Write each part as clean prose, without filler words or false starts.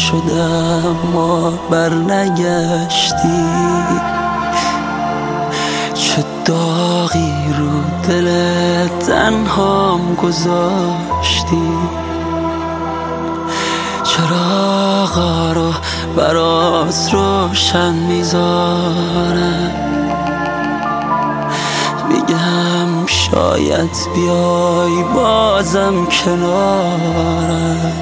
شدم ما برنگشتی، چه داغی رو دل تنهام گذاشتی. چراغا رو برات روشن میذارم، میگم شاید بیای بازم کنارم.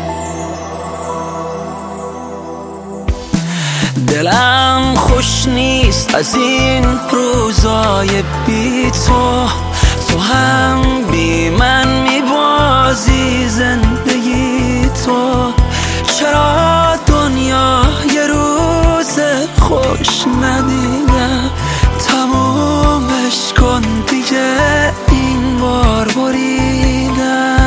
دلم خوش نیست از این روزای بی تو هم بی من میبازی زندگی تو. چرا دنیا یه روز خوش ندیدم، تمومش کن دیگه این بار بریدم.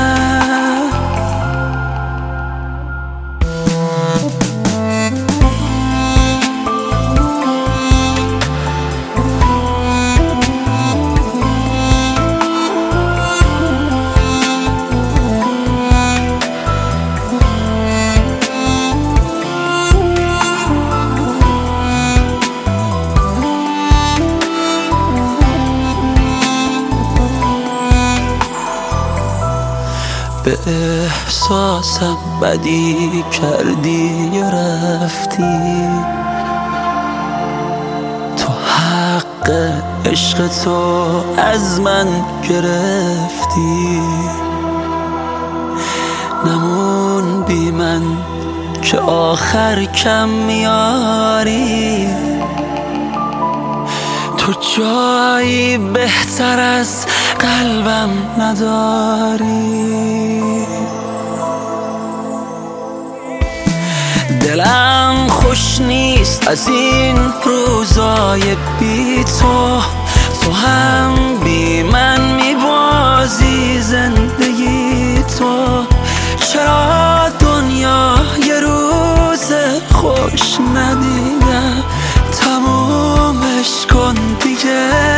به احساسم بدی کردی یا رفتی، تو حق عشق تو از من گرفتی. نمون بی من که آخر کم میاری، تو جایی بهتر از قلبم نداری. دلم خوش نیست از این روزای بی تو هم بی من میبازی زندگی تو. چرا دنیا یه روز خوش ندیدم، تمومش کن دیگه